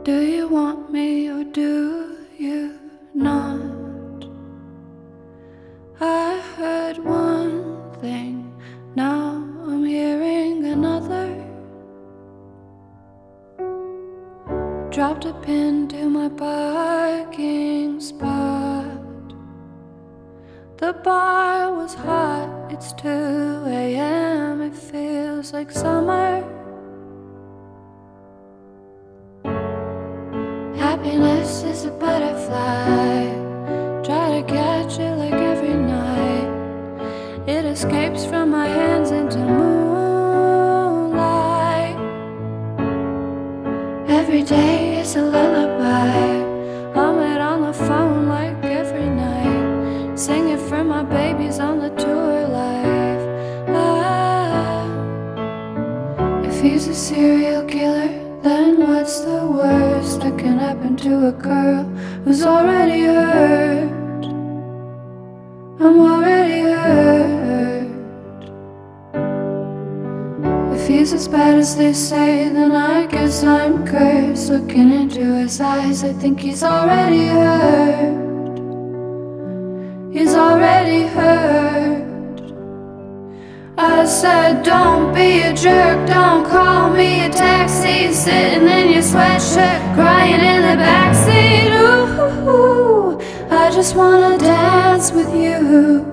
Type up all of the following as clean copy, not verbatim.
Do you want me or do you not? I heard one thing, now I'm hearing another. Dropped a pin to my parking spot. The bar was hot, it's 2 a.m. It feels like summer. Happiness is a butterfly, try to catch it like every night. It escapes from my hands into moonlight. Every day is a lullaby, hum it on the phone like every night. Sing it for my babies on the tour life. If he's a serial killer, then what's the worst that can happen to a girl who's already hurt? I'm already hurt. If he's as bad as they say, then I guess I'm cursed. Looking into his eyes, I think he's already hurt. He's already hurt. I said, don't be a jerk, don't call me a taxi. Sitting in your sweatshirt, crying in the backseat. Ooh, I just wanna dance with you.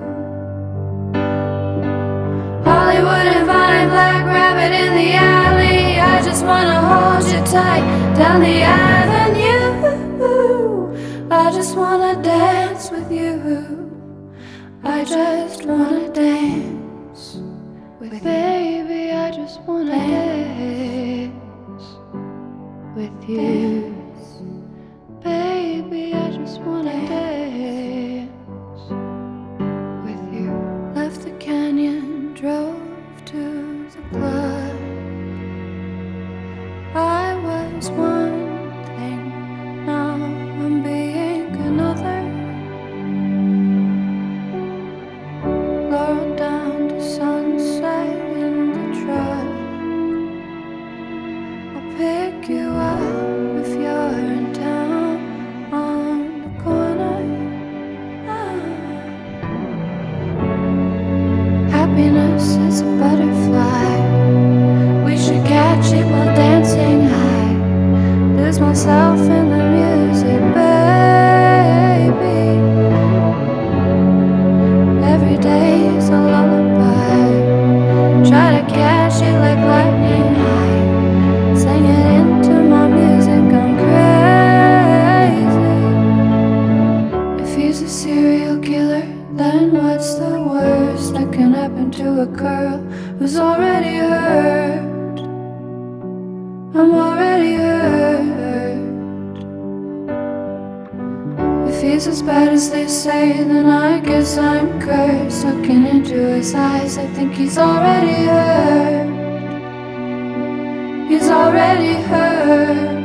Hollywood and Vine, Black Rabbit in the alley. I just wanna hold you tight down the avenue. I just wanna dance with you. I just wanna dance with baby, I just wanna dance with you. Baby, I just wanna dance with you. Left the canyon, drove to the club. I was one thing, now I'm being another. Lowered down to sunset in the truck. I'll pick you up if you're in town on the corner. Happiness is a butterfly, we should catch it while dancing high. Lose myself in the music, baby. Every day is a lullaby, try to catch it like lightning high. Sing it into my music, I'm crazy. If he's a serial killer, then what's the worst that can happen to a girl who's already hurt? I'm already hurt. If he's as bad as they say, then I guess I'm cursed. Looking into his eyes, I think he's already hurt. He's already hurt.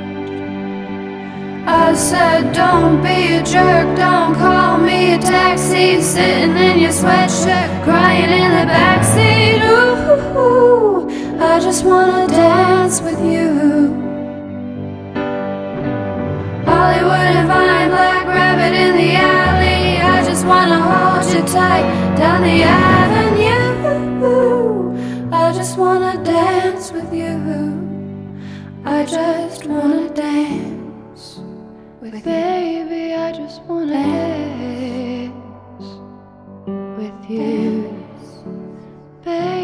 I said, don't be a jerk, don't call me a taxi. Sitting in your sweatshirt, crying in the backseat. Ooh, I just wanna dance with you. Hollywood and Vine, Black Rabbit in the alley. I just wanna hold you tight down the avenue. I just wanna dance with you. I just wanna dance with baby, I just wanna dance with you, baby.